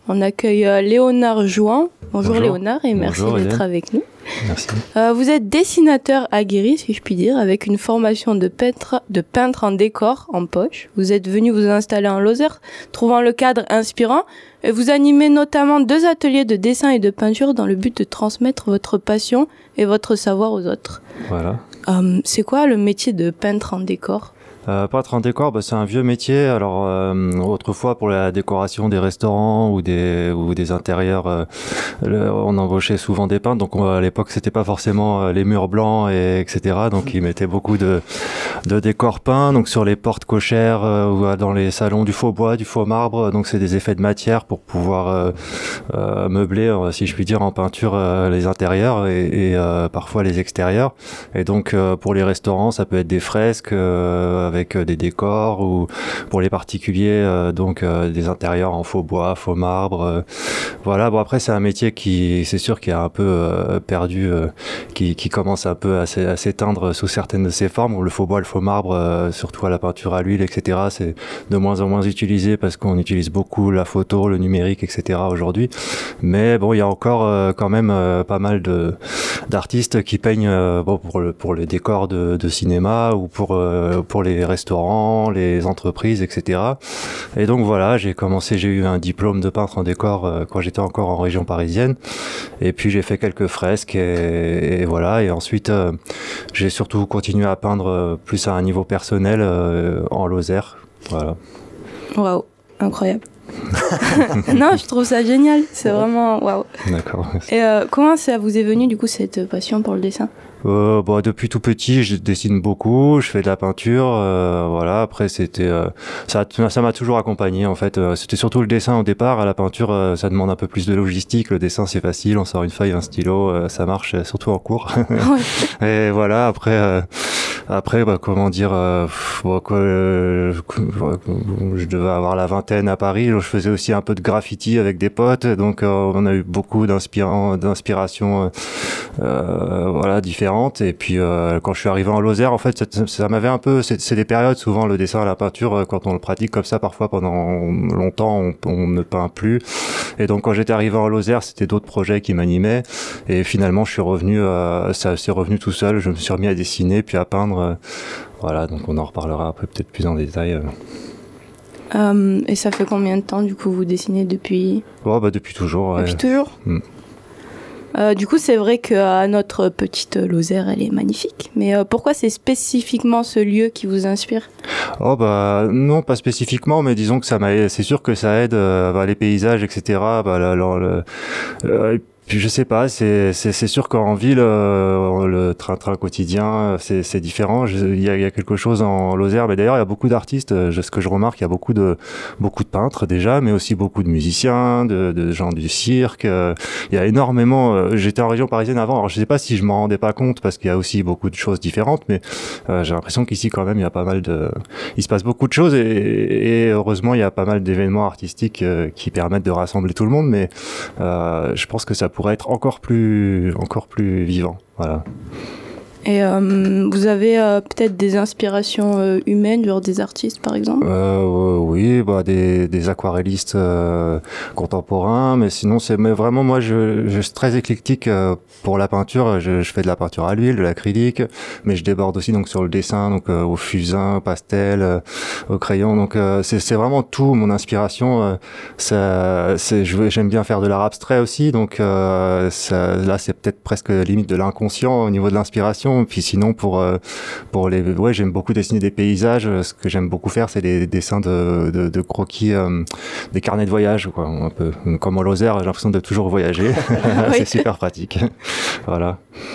On accueille euh, Léonard Jouan. Bonjour, Bonjour. Léonard et merci Bonjour, d'être Hélène. avec nous. Merci. Euh, vous êtes dessinateur aguerri, si je puis dire, avec une formation de peintre, de peintre en décor en poche. Vous êtes venu vous installer en Lozère, trouvant le cadre inspirant. Et vous animez notamment deux ateliers de dessin et de peinture dans le but de transmettre votre passion et votre savoir aux autres. Voilà. Euh, c'est quoi le métier de peintre en décor ? Euh, peintre en décor, bah, c'est un vieux métier. Alors euh, autrefois pour la décoration des restaurants ou des ou des intérieurs, euh, le- on embauchait souvent des peintres. Donc on- à l'époque c'était pas forcément euh, les murs blancs et etc. Donc ils mettaient beaucoup de de décors peints. Donc sur les portes cochères euh, ou euh, dans les salons du faux bois, du faux marbre. Donc c'est des effets de matière pour pouvoir euh, euh, meubler, euh, si je puis dire, en peinture euh, les intérieurs et, et euh, parfois les extérieurs. Et donc euh, pour les restaurants, ça peut être des fresques euh, avec euh, des décors, ou pour les particuliers, euh, donc euh, des intérieurs en faux bois, faux marbre. euh, voilà. Bon, après c'est un métier qui, c'est sûr, qui est un peu euh, perdu, euh, qui, qui commence un peu à s'é- à s'éteindre sous certaines de ses formes. Où le faux bois, le faux marbre, euh, surtout à la peinture à l'huile, et cetera. C'est de moins en moins utilisé parce qu'on utilise beaucoup la photo, le numérique, et cetera aujourd'hui. Mais bon, il y a encore euh, quand même euh, pas mal de d'artistes qui peignent euh, bon, pour le pour les décors de, de cinéma, ou pour euh, pour les restaurants, les entreprises, et cetera. Et donc voilà, j'ai commencé, j'ai eu un diplôme de peintre en décor euh, quand j'étais encore en région parisienne. Et puis j'ai fait quelques fresques et, et voilà. Et ensuite, euh, j'ai surtout continué à peindre euh, plus à un niveau personnel euh, en Lozère. Voilà. Waouh, incroyable. Non, je trouve ça génial. C'est vraiment waouh. D'accord. Et euh, comment ça vous est venu du coup cette passion pour le dessin ? Euh, bon, depuis tout petit, je dessine beaucoup, je fais de la peinture, euh, voilà. Après, c'était, euh, ça, ça m'a toujours accompagné en fait. Euh, C'était surtout le dessin au départ. À la peinture, euh, ça demande un peu plus de logistique. Le dessin, c'est facile, on sort une feuille, un stylo, euh, ça marche, euh, surtout en cours. Et voilà. Après, euh, après, bah, comment dire, euh, pff, bon, quoi, euh, je devais avoir la vingtaine à Paris. Je faisais aussi un peu de graffiti avec des potes, donc euh, on a eu beaucoup d'inspirants, d'inspiration, euh, euh, voilà, différentes. Et puis euh, quand je suis arrivé en Lozère, en fait, ça, ça m'avait un peu, c'est, c'est des périodes souvent le dessin à la peinture, euh, quand on le pratique comme ça, parfois pendant longtemps, on, on ne peint plus. Et donc quand j'étais arrivé en Lozère, c'était d'autres projets qui m'animaient. Et finalement, je suis revenu, euh, ça s'est revenu tout seul. Je me suis remis à dessiner puis à peindre. Euh, voilà, donc on en reparlera un peu peut-être plus en détail. Euh. Euh, et ça fait combien de temps du coup vous dessinez depuis Oh, bah depuis toujours. Ouais. Depuis toujours. Mm. Euh, du coup, c'est vrai que euh, notre petite Lozère, elle est magnifique. Mais euh, pourquoi c'est spécifiquement ce lieu qui vous inspire ? Oh bah non, pas spécifiquement, mais disons que ça m'a, c'est sûr que ça aide, euh, bah, les paysages, et cetera. Bah, le, le, le, euh, puis je sais pas, c'est c'est c'est sûr qu'en ville, euh, le train-train quotidien, c'est c'est différent. Je- Il y a il y a quelque chose en Lozère, mais d'ailleurs il y a beaucoup d'artistes. euh, je- Ce que je remarque, il y a beaucoup de beaucoup de peintres déjà, mais aussi beaucoup de musiciens, de de gens du cirque. euh, Il y a énormément. euh, J'étais en région parisienne avant, alors je sais pas si je m'en rendais pas compte parce qu'il y a aussi beaucoup de choses différentes, mais euh, j'ai l'impression qu'ici quand même il y a pas mal de, il se passe beaucoup de choses, et, et heureusement il y a pas mal d'événements artistiques euh, qui permettent de rassembler tout le monde, mais euh, je pense que ça pourrait être encore plus, encore plus vivant. Voilà. Et euh, vous avez euh, peut-être des inspirations euh, humaines, genre des artistes par exemple ? Euh, oui, bah des, des aquarellistes euh, contemporains, mais sinon c'est, mais vraiment moi je, je suis très éclectique euh, pour la peinture. Je, je fais de la peinture à l'huile, de l'acrylique, mais je déborde aussi donc sur le dessin, donc euh, au fusain, au pastel, euh, au crayon. Donc euh, c'est, c'est vraiment tout mon inspiration. Euh, ça, c'est, je, j'aime bien faire de l'art abstrait aussi, donc euh, ça, là c'est peut-être presque limite de l'inconscient au niveau de l'inspiration. Puis sinon pour euh, pour les, ouais, j'aime beaucoup dessiner des paysages. Ce que j'aime beaucoup faire, c'est des dessins de de, de croquis, euh, des carnets de voyage, quoi, un peu comme en Lozère. J'ai l'impression de toujours voyager. C'est super pratique. Voilà.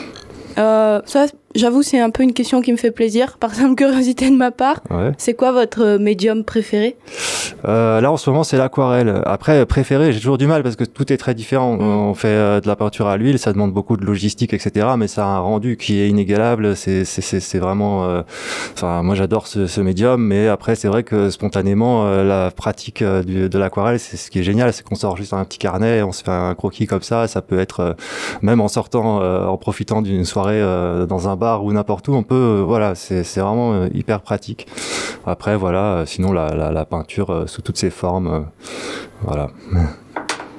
Euh, ça, j'avoue, c'est un peu une question qui me fait plaisir, par simple curiosité de ma part. Ouais. C'est quoi votre médium préféré ? Euh, là en ce moment c'est l'aquarelle. Après préféré, j'ai toujours du mal parce que tout est très différent. On fait euh, de la peinture à l'huile, ça demande beaucoup de logistique, et cetera. Mais ça a un rendu qui est inégalable. C'est c'est c'est, c'est vraiment. Euh, enfin moi j'adore ce, ce médium, mais après c'est vrai que spontanément euh, la pratique euh, du, de l'aquarelle, c'est ce qui est génial, c'est qu'on sort juste un petit carnet, on se fait un croquis comme ça. Ça peut être euh, même en sortant, euh, en profitant d'une soirée euh, dans un bar ou n'importe où, on peut. Euh, voilà, c'est c'est vraiment euh, hyper pratique. Après voilà, euh, sinon la la, la peinture euh, sous toutes ses formes, euh, voilà.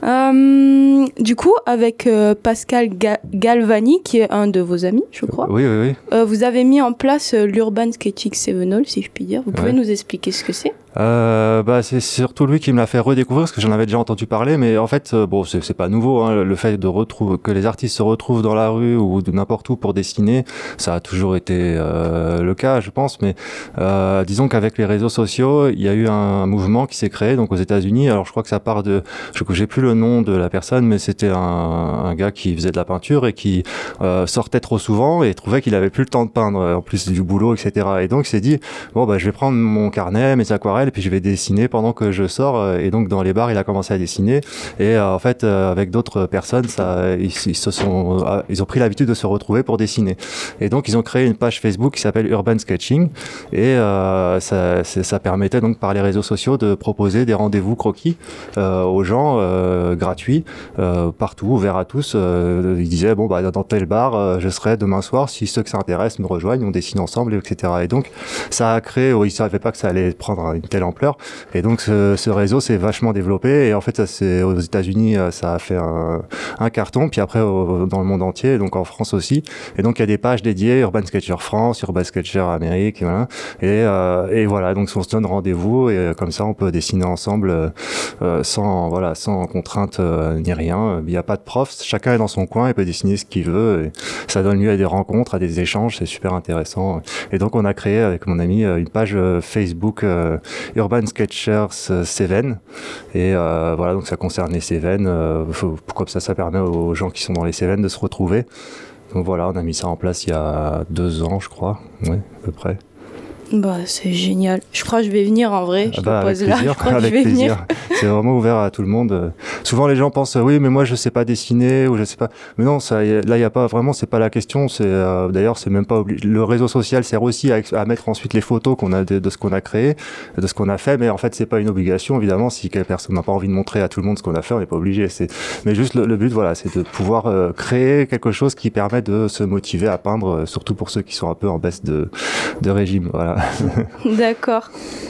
Euh, du coup, avec euh, Pascal Ga- Galvani, qui est un de vos amis, je crois, Oui, oui, oui. euh, vous avez mis en place euh, l'Urban Sketching Sevenol, si je puis dire. Vous pouvez Ouais. nous expliquer ce que c'est? Euh, bah, c'est surtout lui qui me l'a fait redécouvrir parce que j'en avais déjà entendu parler, mais en fait, euh, bon, c'est c'est pas nouveau, hein, le fait de retrouver que les artistes se retrouvent dans la rue ou de n'importe où pour dessiner, ça a toujours été euh, le cas, je pense. Mais euh, disons qu'avec les réseaux sociaux, il y a eu un mouvement qui s'est créé donc aux États-Unis. Alors, je crois que ça part de, je j'ai plus le nom de la personne, mais c'était un, un gars qui faisait de la peinture et qui euh, sortait trop souvent et trouvait qu'il avait plus le temps de peindre, en plus du boulot, et cetera. Et donc, il s'est dit bon, bah, je vais prendre mon carnet, mes aquarelles, et puis je vais dessiner pendant que je sors. Et donc dans les bars, il a commencé à dessiner. Et euh, en fait, euh, avec d'autres personnes, ça, ils, ils se sont, euh, ils ont pris l'habitude de se retrouver pour dessiner. Et donc ils ont créé une page Facebook qui s'appelle Urban Sketching. Et euh, ça, ça permettait donc par les réseaux sociaux de proposer des rendez-vous croquis euh, aux gens euh, gratuits euh, partout, ouverts à tous. Euh, ils disaient bon bah dans tel bar, euh, je serai demain soir. Si ceux que ça intéresse me rejoignent, on dessine ensemble, et cetera. Et donc ça a créé. Oh, ils savaient pas que ça allait prendre une telle ampleur. Et donc ce, ce réseau s'est vachement développé. Et en fait, ça, c'est, aux États-Unis, ça a fait un, un carton. Puis après, au, dans le monde entier, donc en France aussi. Et donc il y a des pages dédiées, Urban Sketcher France, Urban Sketcher Amérique, et voilà. Et, euh, et voilà, donc on se donne rendez-vous et comme ça, on peut dessiner ensemble euh, sans voilà, sans contrainte euh, ni rien. Il n'y a pas de prof. Chacun est dans son coin et peut dessiner ce qu'il veut. Et ça donne lieu à des rencontres, à des échanges. C'est super intéressant. Et donc on a créé avec mon ami une page Facebook euh, Urban Sketchers Cévennes. Et euh, voilà, donc ça concerne les Cévennes. Euh, faut, comme ça, ça permet aux gens qui sont dans les Cévennes de se retrouver. Donc voilà, on a mis ça en place il y a deux ans, je crois, ouais, à peu près. Bah, c'est génial. Je crois que je vais venir en vrai. Je bah, te pose avec là. plaisir, Je crois que avec je vais plaisir. venir. C'est vraiment ouvert à tout le monde. Souvent, les gens pensent oui, mais moi, je sais pas dessiner ou je sais pas. Mais non, ça, là, il y a pas vraiment. C'est pas la question. C'est euh, d'ailleurs, c'est même pas obligé. Le réseau social sert aussi à, à mettre ensuite les photos qu'on a de, de ce qu'on a créé, de ce qu'on a fait. Mais en fait, c'est pas une obligation, évidemment. Si quelle personne n'a pas envie de montrer à tout le monde ce qu'on a fait, on n'est pas obligé. C'est, mais juste le, le but, voilà, c'est de pouvoir euh, créer quelque chose qui permet de se motiver à peindre, euh, surtout pour ceux qui sont un peu en baisse de, de régime. Voilà. D'accord.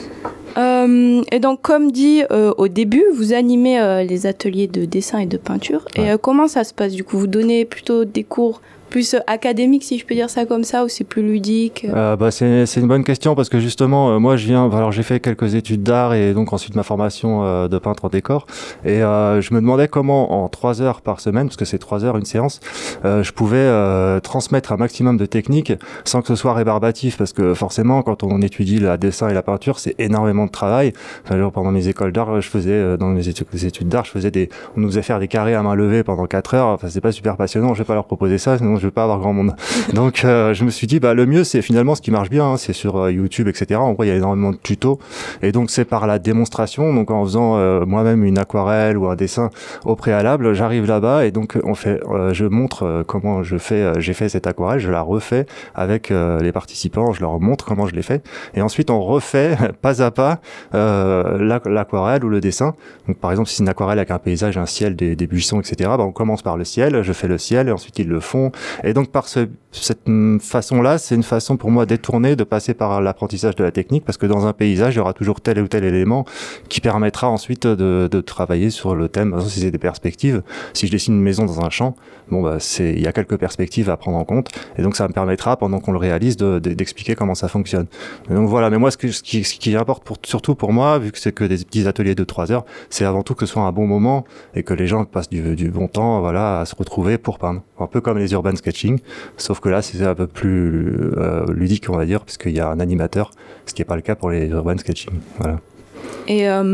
Euh, et donc, comme dit euh, au début, vous animez euh, les ateliers de dessin et de peinture. Ouais. Et euh, comment ça se passe du coup? Vous donnez plutôt des cours plus euh, académiques, si je peux dire ça comme ça, ou c'est plus ludique? euh, bah, c'est, c'est une bonne question parce que justement, euh, moi, je viens. Alors, j'ai fait quelques études d'art et donc ensuite ma formation euh, de peintre en décor. Et euh, je me demandais comment, en trois heures par semaine, parce que c'est trois heures une séance, euh, je pouvais euh, transmettre un maximum de techniques sans que ce soit rébarbatif, parce que forcément, quand on étudie le dessin et la peinture, c'est énormément de travail. Enfin, genre, pendant mes écoles d'art, je faisais euh, dans mes études, les études d'art, je faisais des, on nous faisait faire des carrés à main levée pendant quatre heures. Enfin, c'est pas super passionnant. Je vais pas leur proposer ça, sinon je vais pas avoir grand monde. Donc, euh, je me suis dit, bah, le mieux, c'est finalement ce qui marche bien, hein, c'est sur euh, YouTube, et cetera. En vrai, il y a énormément de tutos, et donc c'est par la démonstration. Donc, en faisant euh, moi-même une aquarelle ou un dessin au préalable, j'arrive là-bas et donc on fait, euh, je montre euh, comment je fais, euh, j'ai fait cette aquarelle, je la refais avec euh, les participants, je leur montre comment je l'ai fait, et ensuite on refait pas à pas euh, l'aquarelle ou le dessin. Donc, par exemple, si c'est une aquarelle avec un paysage, un ciel, des, des buissons, et cetera. Bah, on commence par le ciel, je fais le ciel, et ensuite ils le font. Et donc par ce, cette façon-là, c'est une façon pour moi détournée de passer par l'apprentissage de la technique, parce que dans un paysage, il y aura toujours tel ou tel élément qui permettra ensuite de, de travailler sur le thème. Par exemple, si c'est des perspectives, si je dessine une maison dans un champ, bon bah c'est, il y a quelques perspectives à prendre en compte, et donc ça me permettra pendant qu'on le réalise de, de, d'expliquer comment ça fonctionne. Et donc voilà. Mais moi, ce, que, ce, qui, ce qui importe pour, surtout pour moi, vu que c'est que des petits ateliers de trois heures, c'est avant tout que ce soit un bon moment et que les gens passent du, du bon temps, voilà, à se retrouver pour peindre. Un peu comme les urban sketching, sauf que là c'est un peu plus euh, ludique, on va dire, parce qu'il y a un animateur, ce qui n'est pas le cas pour les urban sketching. Voilà. Et euh,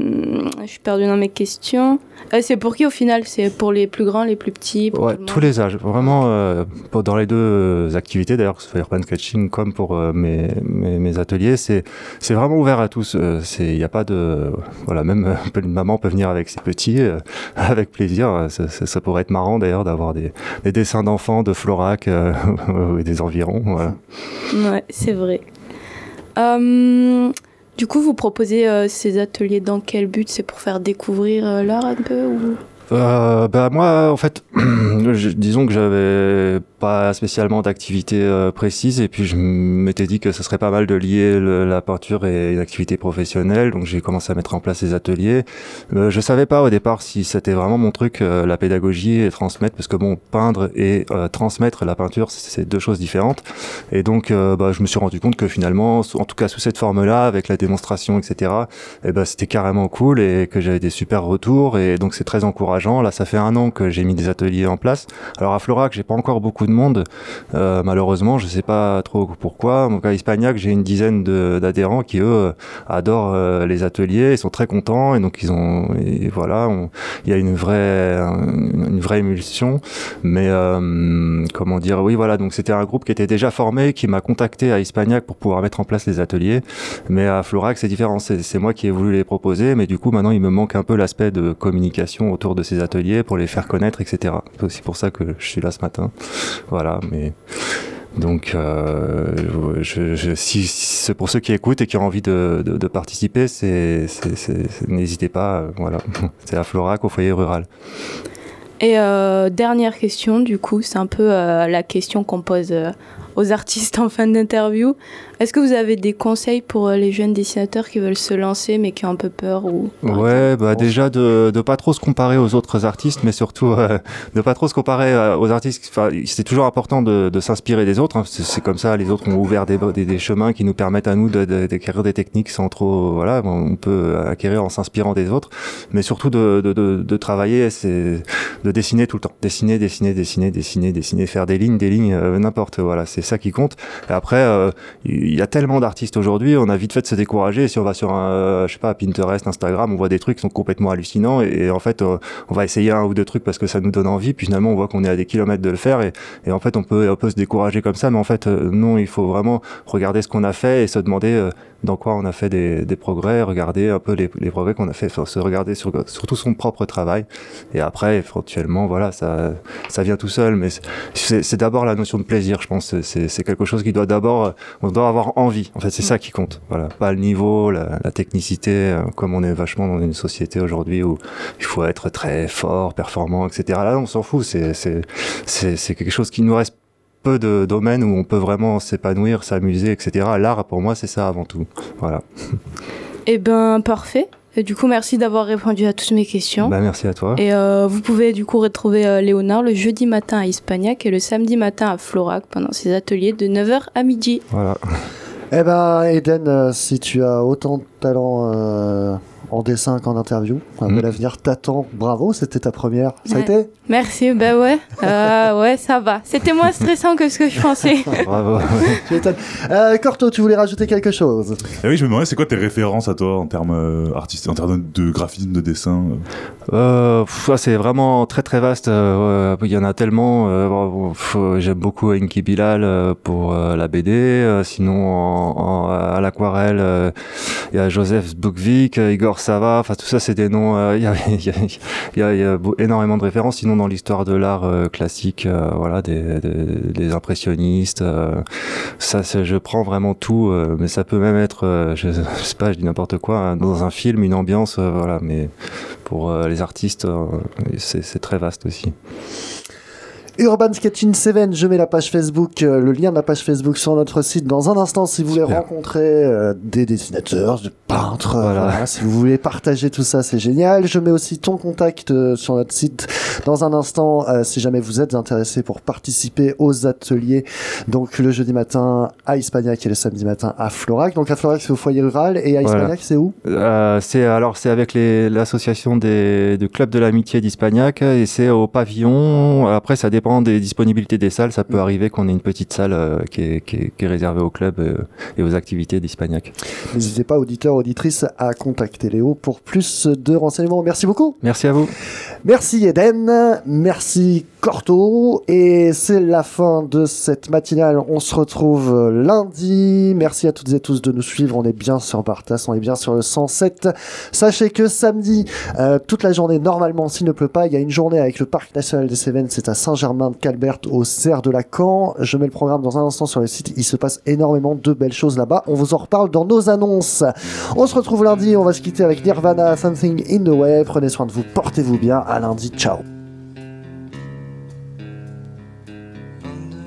je suis perdue dans mes questions. Euh, c'est pour qui au final? C'est pour les plus grands, les plus petits? Pour ouais, tous les âges. Vraiment, euh, dans les deux activités, d'ailleurs, que ce soit urban sketching comme pour euh, mes, mes, mes ateliers, c'est, c'est vraiment ouvert à tous. Il n'y a pas de... Voilà, même une maman peut venir avec ses petits, euh, avec plaisir. Ça, ça, ça pourrait être marrant d'ailleurs d'avoir des, des dessins d'enfants de Florac euh, et des environs. Voilà. Ouais, c'est vrai. Euh... Du coup, vous proposez euh, ces ateliers dans quel but? C'est pour faire découvrir euh, l'art un peu ou... Euh, bah moi, en fait, je, disons que j'avais pas spécialement d'activité euh, précise, et puis je m'étais dit que ce serait pas mal de lier le, la peinture et une activité professionnelle, donc j'ai commencé à mettre en place des ateliers. Euh, je savais pas au départ si c'était vraiment mon truc, euh, la pédagogie et transmettre, parce que bon, peindre et euh, transmettre la peinture, c'est deux choses différentes, et donc euh, bah, je me suis rendu compte que finalement, en tout cas sous cette forme-là, avec la démonstration, et cetera, et ben c'était carrément cool et que j'avais des super retours, et donc c'est très encourageant. Là, ça fait un an que j'ai mis des ateliers en place. Alors à Florac, j'ai pas encore beaucoup de monde, euh, malheureusement, je sais pas trop pourquoi. Donc à Hispagnac, j'ai une dizaine de, d'adhérents qui eux adorent euh, les ateliers, ils sont très contents, et donc ils ont, et voilà, il y a une vraie, une, une vraie émulsion. Mais euh, comment dire, oui, voilà, donc c'était un groupe qui était déjà formé, qui m'a contacté à Hispagnac pour pouvoir mettre en place les ateliers. Mais à Florac, c'est différent, c'est, c'est moi qui ai voulu les proposer, mais du coup maintenant il me manque un peu l'aspect de communication autour de ces ateliers pour les faire connaître, et cetera. C'est aussi pour ça que je suis là ce matin. Voilà, mais donc euh, je, je, si, si c'est pour ceux qui écoutent et qui ont envie de, de, de participer, c'est, c'est, c'est, c'est, n'hésitez pas. Euh, voilà, c'est à Florac, au foyer rural. Et euh, dernière question, du coup, c'est un peu euh, la question qu'on pose euh, aux artistes en fin d'interview. Est-ce que vous avez des conseils pour euh, les jeunes dessinateurs qui veulent se lancer mais qui ont un peu peur ou... Ouais, bah déjà de de pas trop se comparer aux autres artistes, mais surtout euh, de pas trop se comparer euh, aux artistes. Enfin, c'est toujours important de, de s'inspirer des autres. Hein. C'est, c'est comme ça, les autres ont ouvert des, des, des chemins qui nous permettent à nous de, de, d'acquérir des techniques sans trop. Voilà, on peut acquérir en s'inspirant des autres, mais surtout de de de, de travailler, c'est de dessiner tout le temps, dessiner, dessiner, dessiner, dessiner, dessiner, faire des lignes, des lignes, euh, n'importe. Voilà, c'est ça qui compte. Et après, euh, il y a tellement d'artistes aujourd'hui, on a vite fait de se décourager. Et si on va sur un, euh, je sais pas, Pinterest, Instagram, on voit des trucs qui sont complètement hallucinants. Et, et en fait, euh, on va essayer un ou deux trucs parce que ça nous donne envie. Puis finalement, on voit qu'on est à des kilomètres de le faire. Et, et en fait, on peut, on peut se décourager comme ça. Mais en fait, euh, non, il faut vraiment regarder ce qu'on a fait et se demander euh, dans quoi on a fait des, des progrès, regarder un peu les, les progrès qu'on a fait, enfin, se regarder sur, surtout son propre travail. Et après, éventuellement, voilà, ça, ça vient tout seul. Mais c'est, c'est d'abord la notion de plaisir, je pense. C'est, c'est quelque chose qui doit d'abord, on doit avoir envie. En fait, c'est ça qui compte. Voilà, pas le niveau, la, la technicité, comme on est vachement dans une société aujourd'hui où il faut être très fort, performant, et cetera. Là, on s'en fout. C'est, c'est, c'est, c'est quelque chose qui nous reste peu de domaines où on peut vraiment s'épanouir, s'amuser, et cetera. L'art, pour moi, c'est ça avant tout. Voilà. Eh ben, parfait. Et du coup, merci d'avoir répondu à toutes mes questions. Bah, merci à toi. Et euh, vous pouvez du coup retrouver euh, Léonard le jeudi matin à Hispagnac et le samedi matin à Florac pendant ses ateliers de neuf heures à midi. Voilà. Eh ben, Eden, euh, si tu as autant de talent euh, en dessin qu'en interview, un mmh. bel avenir t'attend. Bravo, c'était ta première. Ça ouais. a été ? Merci, bah ouais, euh, ouais, ça va. C'était moins stressant que ce que je pensais. Bravo. Tu m'étonnes. Euh, Corto, tu voulais rajouter quelque chose ? Eh oui, je me demandais, c'est quoi tes références à toi en termes euh, artistiques, en termes de, de graphisme, de dessin euh, pff, C'est vraiment très très vaste. Euh, il y en a tellement. Euh, pff, j'aime beaucoup Enki Bilal euh, pour euh, la B D. Euh, sinon, en, en, à l'aquarelle, il euh, y a Joseph Bukvik, Igor Sava. Enfin, tout ça, c'est des noms. Il euh, y, y, y, y, y, y a énormément de références. Sinon, dans l'histoire de l'art euh, classique, euh, voilà, des, des, des impressionnistes. Euh, ça, c'est, je prends vraiment tout, euh, mais ça peut même être, euh, je, je sais pas, je dis n'importe quoi, hein, dans un film, une ambiance, euh, voilà. Mais pour euh, les artistes, euh, c'est, c'est très vaste aussi. Urban Sketching sept, je mets la page Facebook, euh, le lien de la page Facebook sur notre site dans un instant si vous voulez Super. rencontrer euh, des dessinateurs, des peintres, voilà. Voilà, si vous voulez partager tout ça, c'est génial. Je mets aussi ton contact euh, sur notre site dans un instant euh, si jamais vous êtes intéressé pour participer aux ateliers. Donc le jeudi matin à Hispagnac et le samedi matin à Florac. Donc à Florac c'est au foyer rural et à Hispagnac voilà. c'est où euh, C'est alors c'est avec les, l'association des de clubs de l'amitié d'Hispagnac et c'est au pavillon. Après ça dépend des disponibilités des salles, ça peut arriver qu'on ait une petite salle euh, qui, est, qui, est, qui est réservée au club euh, et aux activités d'Hispagnac. N'hésitez pas, auditeurs, auditrices, à contacter Léo pour plus de renseignements. Merci beaucoup. Merci à vous. Merci Eden, merci Corto, et c'est la fin de cette matinale. On se retrouve lundi. Merci à toutes et tous de nous suivre. On est bien sur Bartas, on est bien sur le cent sept. Sachez que samedi, euh, toute la journée, normalement, s'il ne pleut pas, il y a une journée avec le Parc National des Cévennes, c'est à Saint-Germain-de-Calbert, au Cerf de Lacan. Je mets le programme dans un instant sur le site. Il se passe énormément de belles choses là-bas. On vous en reparle dans nos annonces. On se retrouve lundi. On va se quitter avec Nirvana, Something in the Way. Prenez soin de vous, portez-vous bien. À lundi. Ciao.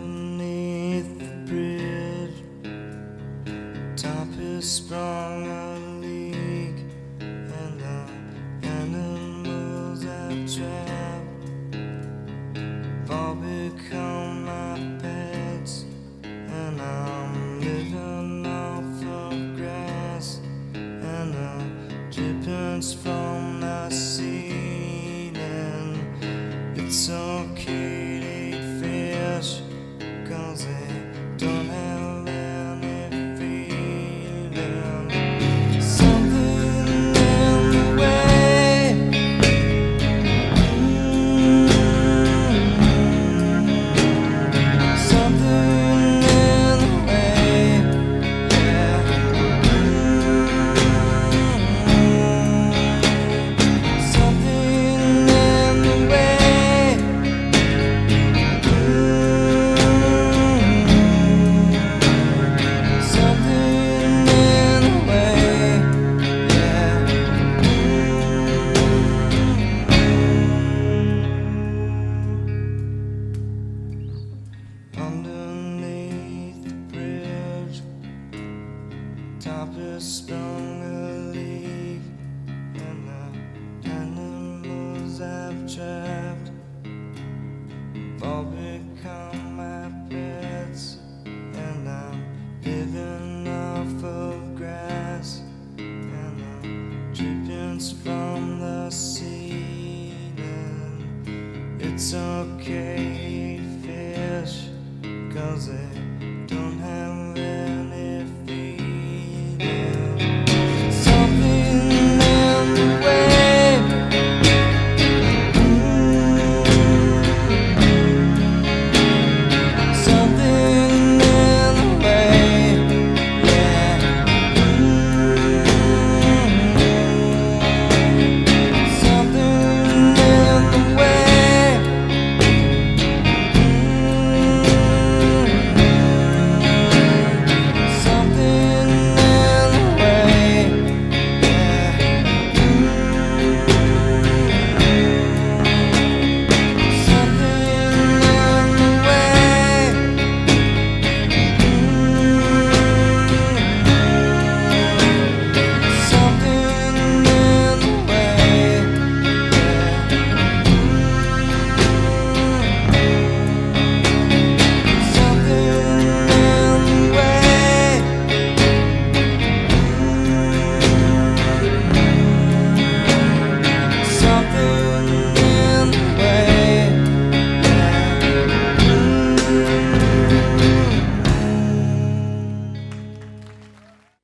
has sprung a leak, and the animals I've trapped have all become my pets, and I'm living off of grass and the drippings from the ceiling. It's okay to eat fish, 'cause they don't have any feeling. Something in the way, mm, something in the way, yeah, mm, something in the way, mm, something in the way, yeah. Underneath the bridge, top has sprung a leak, and the animals I've trapped have all become my pets, and I'm living off of grass and the drippings from the ceiling. It's okay